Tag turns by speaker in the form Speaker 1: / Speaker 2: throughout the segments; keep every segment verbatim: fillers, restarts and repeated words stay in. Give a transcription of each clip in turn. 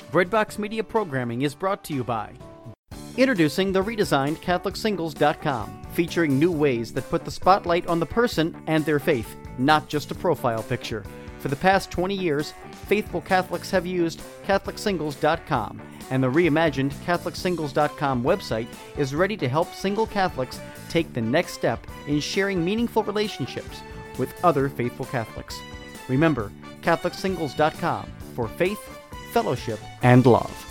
Speaker 1: Breadbox Media programming is brought to you by introducing the redesigned Catholic Singles dot com, featuring new ways that put the spotlight on the person and their faith, not just a profile picture. For the past twenty years, faithful Catholics have used Catholic Singles dot com, and the reimagined Catholic Singles dot com website is ready to help single Catholics take the next step in sharing meaningful relationships with other faithful Catholics. Remember, Catholic Singles dot com for faith, fellowship, and love.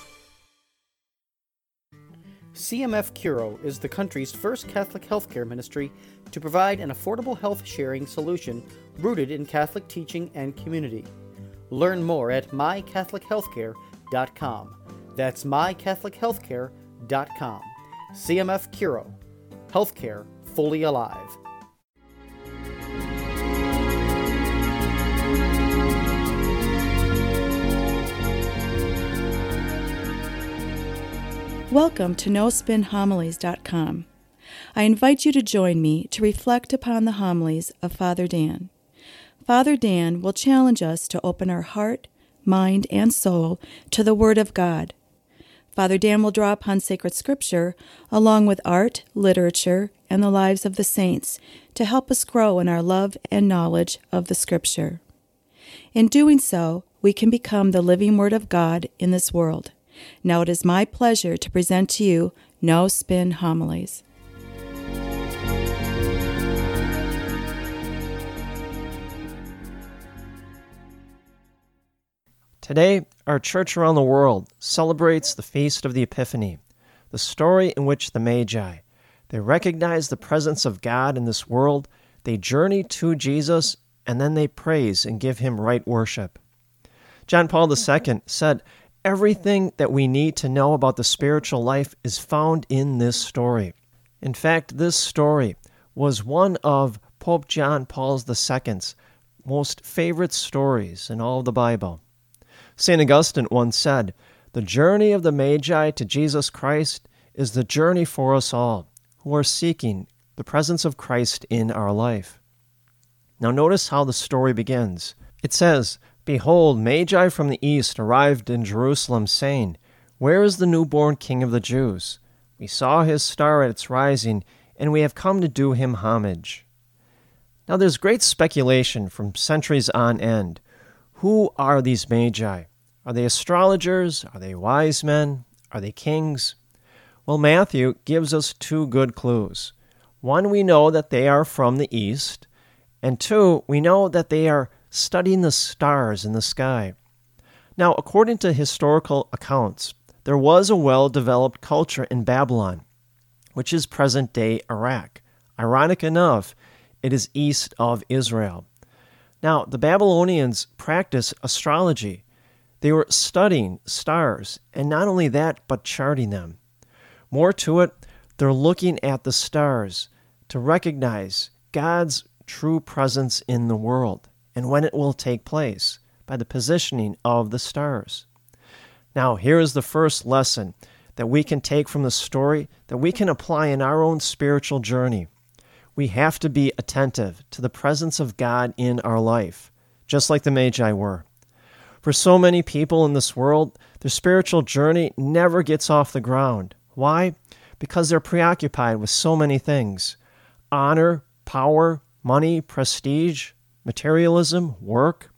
Speaker 1: C M F Curo is the country's first Catholic healthcare ministry to provide an affordable health sharing solution rooted in Catholic teaching and community. Learn more at my catholic healthcare dot com. That's my catholic healthcare dot com. C M F Curo. Healthcare fully alive.
Speaker 2: Welcome to no spin homilies dot com. I invite you to join me to reflect upon the homilies of Father Dan. Father Dan will challenge us to open our heart, mind, and soul to the Word of God. Father Dan will draw upon sacred scripture along with art, literature, and the lives of the saints to help us grow in our love and knowledge of the scripture. In doing so, we can become the living Word of God in this world. Now it is my pleasure to present to you No Spin Homilies.
Speaker 3: Today, our church around the world celebrates the Feast of the Epiphany, the story in which the Magi, they recognize the presence of God in this world, they journey to Jesus, and then they praise and give him right worship. John Paul the Second said, "Everything that we need to know about the spiritual life is found in this story." In fact, this story was one of Pope John Paul the Second's most favorite stories in all of the Bible. Saint Augustine once said, "The journey of the Magi to Jesus Christ is the journey for us all who are seeking the presence of Christ in our life." Now notice how the story begins. It says, "Behold, Magi from the east arrived in Jerusalem, saying, 'Where is the newborn King of the Jews? We saw his star at its rising, and we have come to do him homage.'" Now there's great speculation from centuries on end. Who are these Magi? Are they astrologers? Are they wise men? Are they kings? Well, Matthew gives us two good clues. One, we know that they are from the east, and two, we know that they are studying the stars in the sky. Now, according to historical accounts, there was a well-developed culture in Babylon, which is present-day Iraq. Ironic enough, it is east of Israel. Now, the Babylonians practiced astrology. They were studying stars, and not only that, but charting them. More to it, they're looking at the stars to recognize God's true presence in the world and when it will take place by the positioning of the stars. Now, here is the first lesson that we can take from the story that we can apply in our own spiritual journey. We have to be attentive to the presence of God in our life, just like the Magi were. For so many people in this world, their spiritual journey never gets off the ground. Why? Because they're preoccupied with so many things: honor, power, money, prestige, materialism, work.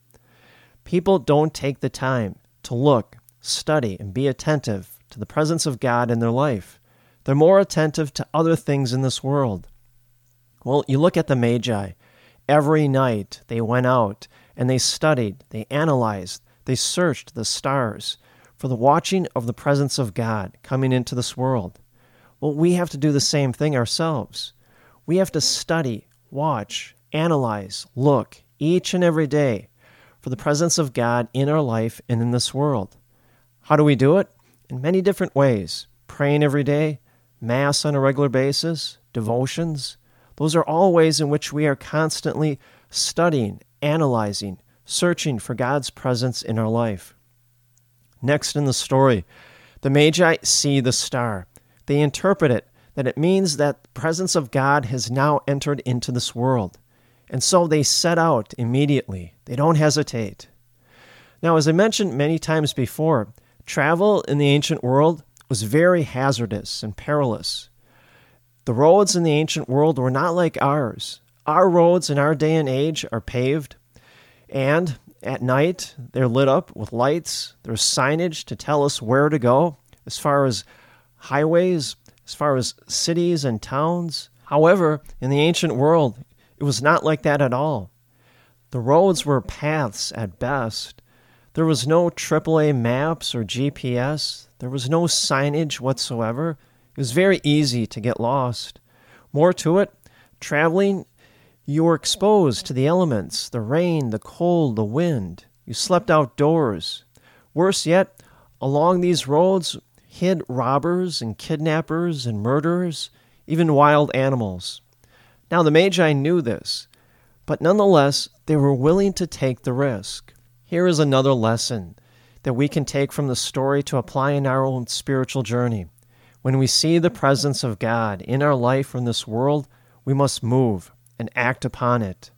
Speaker 3: People don't take the time to look, study, and be attentive to the presence of God in their life. They're more attentive to other things in this world. Well, you look at the Magi. Every night they went out and they studied, they analyzed, they searched the stars for the watching of the presence of God coming into this world. Well, we have to do the same thing ourselves. We have to study, watch, analyze, look each and every day for the presence of God in our life and in this world. How do we do it? In many different ways. Praying every day, Mass on a regular basis, devotions. Those are all ways in which we are constantly studying, analyzing, searching for God's presence in our life. Next in the story, the Magi see the star. They interpret it that it means that the presence of God has now entered into this world. And so they set out immediately. They don't hesitate. Now, as I mentioned many times before, Travel in the ancient world was very hazardous and perilous. The roads in the ancient world were not like ours. Our roads in our day and age are paved, and at night they're lit up with lights. There's signage to tell us where to go as far as highways, as far as cities and towns. However, in the ancient world, it was not like that at all. The roads were paths at best. There was no triple A maps or G P S. There was no signage whatsoever. It was very easy to get lost. More to it, traveling, you were exposed to the elements, the rain, the cold, the wind. You slept outdoors. Worse yet, along these roads hid robbers and kidnappers and murderers, even wild animals. Now the Magi knew this, but nonetheless, they were willing to take the risk. Here is another lesson that we can take from the story to apply in our own spiritual journey. When we see the presence of God in our life or in this world, we must move and act upon it.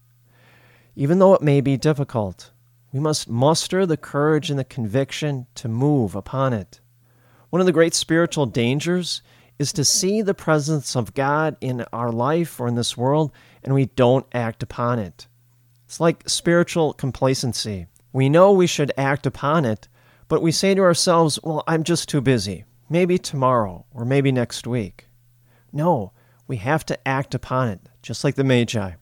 Speaker 3: Even though it may be difficult, we must muster the courage and the conviction to move upon it. One of the great spiritual dangers is to see the presence of God in our life or in this world, and we don't act upon it. It's like spiritual complacency. We know we should act upon it, but we say to ourselves, well, I'm just too busy. Maybe tomorrow, or maybe next week. No, we have to act upon it, just like the Magi.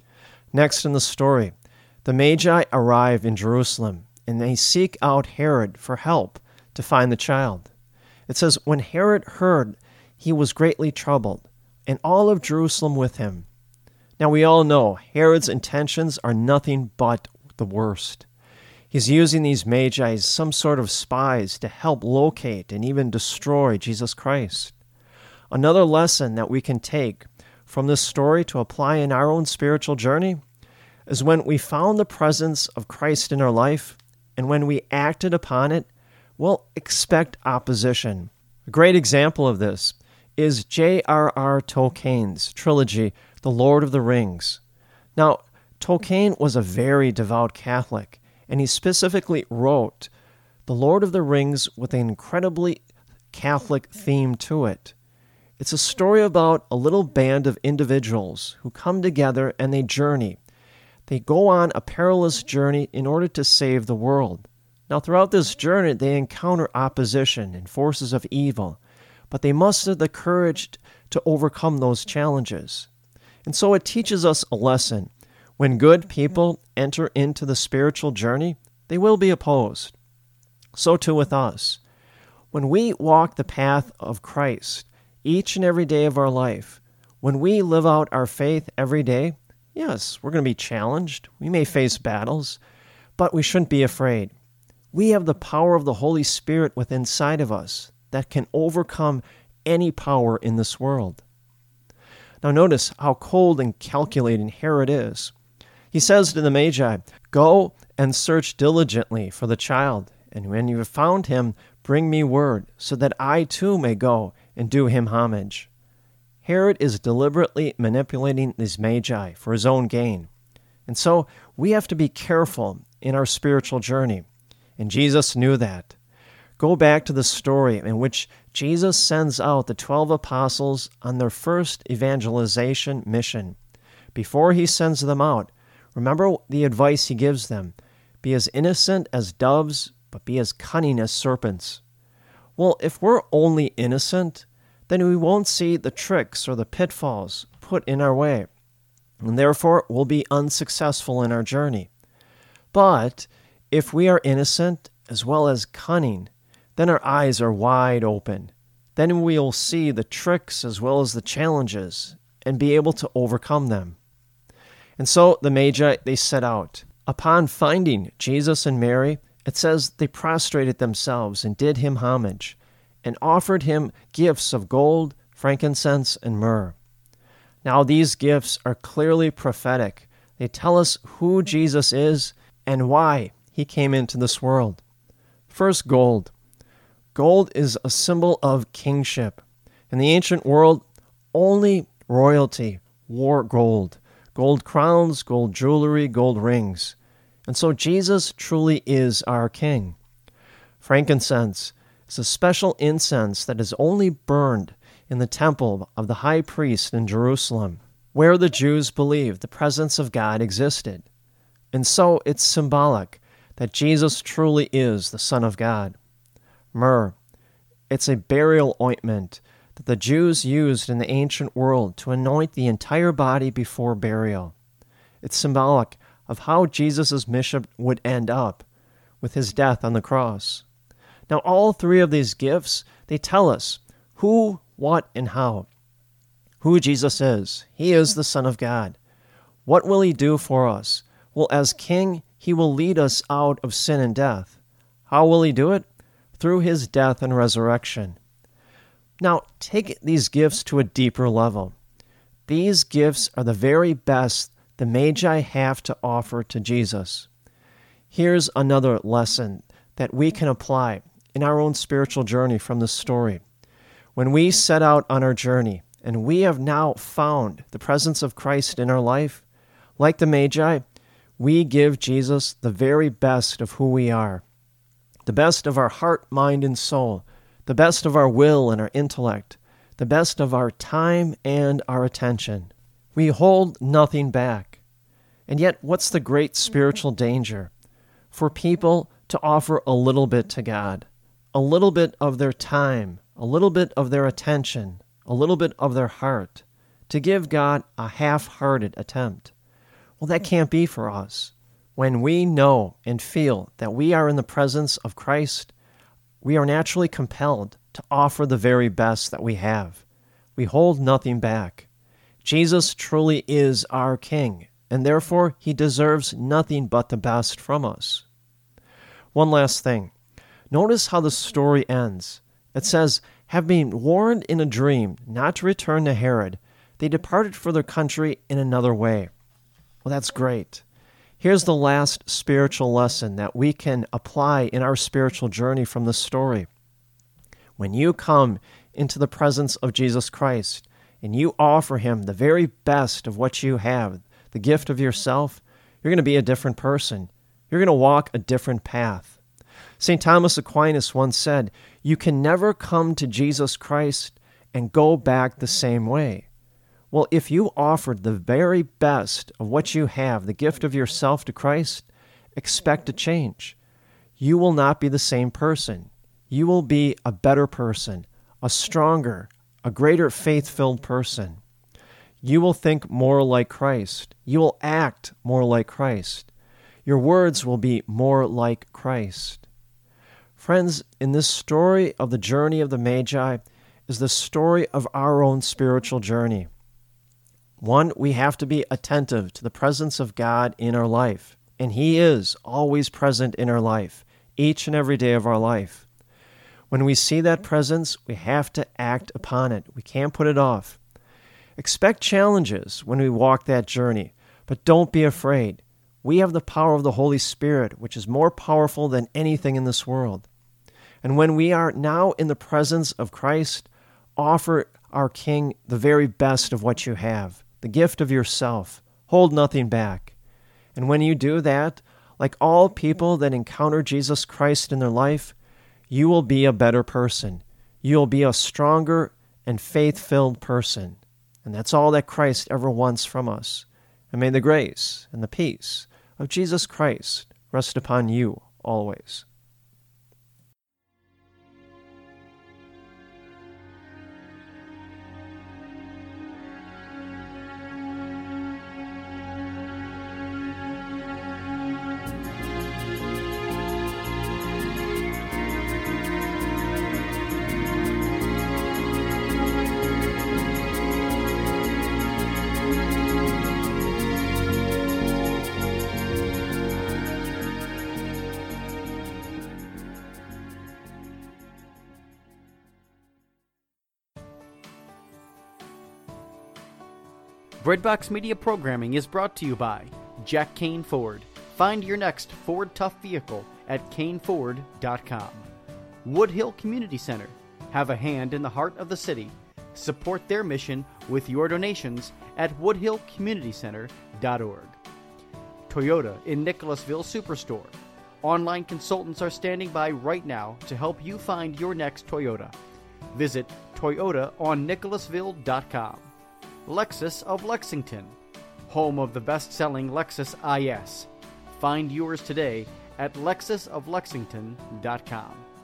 Speaker 3: Next in the story, the Magi arrive in Jerusalem, and they seek out Herod for help to find the child. It says, when Herod heard, he was greatly troubled, and all of Jerusalem with him. Now we all know Herod's intentions are nothing but the worst. He's using these Magi as some sort of spies to help locate and even destroy Jesus Christ. Another lesson that we can take from this story to apply in our own spiritual journey is when we found the presence of Christ in our life and when we acted upon it, we'll expect opposition. A great example of this is J R R Tolkien's trilogy, The Lord of the Rings. Now, Tolkien was a very devout Catholic, and he specifically wrote The Lord of the Rings with an incredibly Catholic theme to it. It's a story about a little band of individuals who come together and they journey. They go on a perilous journey in order to save the world. Now, throughout this journey, they encounter opposition and forces of evil, but they muster the courage to overcome those challenges. And so it teaches us a lesson. When good people enter into the spiritual journey, they will be opposed. So too with us. When we walk the path of Christ each and every day of our life, when we live out our faith every day, yes, we're going to be challenged. We may face battles, but we shouldn't be afraid. We have the power of the Holy Spirit within inside of us that can overcome any power in this world. Now notice how cold and calculating Herod is. He says to the Magi, go and search diligently for the child, and when you have found him, bring me word, so that I too may go and do him homage. Herod is deliberately manipulating these Magi for his own gain. And so we have to be careful in our spiritual journey. And Jesus knew that. Go back to the story in which Jesus sends out the twelve apostles on their first evangelization mission. Before he sends them out, remember the advice he gives them. Be as innocent as doves, but be as cunning as serpents. Well, if we're only innocent, then we won't see the tricks or the pitfalls put in our way, and therefore we'll be unsuccessful in our journey. But if we are innocent as well as cunning, then our eyes are wide open. Then we'll see the tricks as well as the challenges and be able to overcome them. And so the Magi, they set out. Upon finding Jesus and Mary, it says they prostrated themselves and did him homage and offered him gifts of gold, frankincense, and myrrh. Now these gifts are clearly prophetic. They tell us who Jesus is and why he came into this world. First, gold. Gold is a symbol of kingship. In the ancient world, only royalty wore gold. Gold crowns, gold jewelry, gold rings. And so Jesus truly is our king. Frankincense. is a special incense that is only burned in the temple of the high priest in Jerusalem, where the Jews believed the presence of God existed. And so it's symbolic that Jesus truly is the Son of God. Myrrh, it's a burial ointment that the Jews used in the ancient world to anoint the entire body before burial. It's symbolic of how Jesus' mission would end up with his death on the cross. Now, all three of these gifts, they tell us who, what, and how. Who Jesus is. He is the Son of God. What will he do for us? Well, as King, he will lead us out of sin and death. How will he do it? Through his death and resurrection. Now, take these gifts to a deeper level. These gifts are the very best the Magi have to offer to Jesus. Here's another lesson that we can apply in our own spiritual journey from this story. When we set out on our journey and we have now found the presence of Christ in our life, like the Magi, we give Jesus the very best of who we are, the best of our heart, mind, and soul, the best of our will and our intellect, the best of our time and our attention. We hold nothing back. And yet, what's the great spiritual danger? For people to offer a little bit to God, a little bit of their time, a little bit of their attention, a little bit of their heart, to give God a half-hearted attempt. Well, that can't be for us. When we know and feel that we are in the presence of Christ, we are naturally compelled to offer the very best that we have. We hold nothing back. Jesus truly is our King, and therefore he deserves nothing but the best from us. One last thing. Notice how the story ends. It says, having been warned in a dream not to return to Herod, they departed for their country in another way. Well, that's great. Here's the last spiritual lesson that we can apply in our spiritual journey from this story. When you come into the presence of Jesus Christ and you offer him the very best of what you have, the gift of yourself, you're going to be a different person. You're going to walk a different path. Saint Thomas Aquinas once said, you can never come to Jesus Christ and go back the same way. Well, if you offered the very best of what you have, the gift of yourself to Christ, expect a change. You will not be the same person. You will be a better person, a stronger, a greater faith-filled person. You will think more like Christ. You will act more like Christ. Your words will be more like Christ. Friends, in this story of the journey of the Magi is the story of our own spiritual journey. One, we have to be attentive to the presence of God in our life, and he is always present in our life, each and every day of our life. When we see that presence, we have to act upon it. We can't put it off. Expect challenges when we walk that journey, but don't be afraid. We have the power of the Holy Spirit, which is more powerful than anything in this world. And when we are now in the presence of Christ, offer our King the very best of what you have, the gift of yourself. Hold nothing back. And when you do that, like all people that encounter Jesus Christ in their life, you will be a better person. You will be a stronger and faith-filled person. And that's all that Christ ever wants from us. And may the grace and the peace of Jesus Christ rest upon you always.
Speaker 1: Breadbox Media programming is brought to you by Jack Kane Ford. Find your next Ford Tough vehicle at Kane Ford dot com. Woodhill Community Center. Have a hand in the heart of the city. Support their mission with your donations at Woodhill Community Center dot org. Toyota in Nicholasville Superstore. Online consultants are standing by right now to help you find your next Toyota. Visit Toyota on Nicholasville dot com. Lexus of Lexington, home of the best-selling Lexus I S. Find yours today at Lexus of Lexington dot com.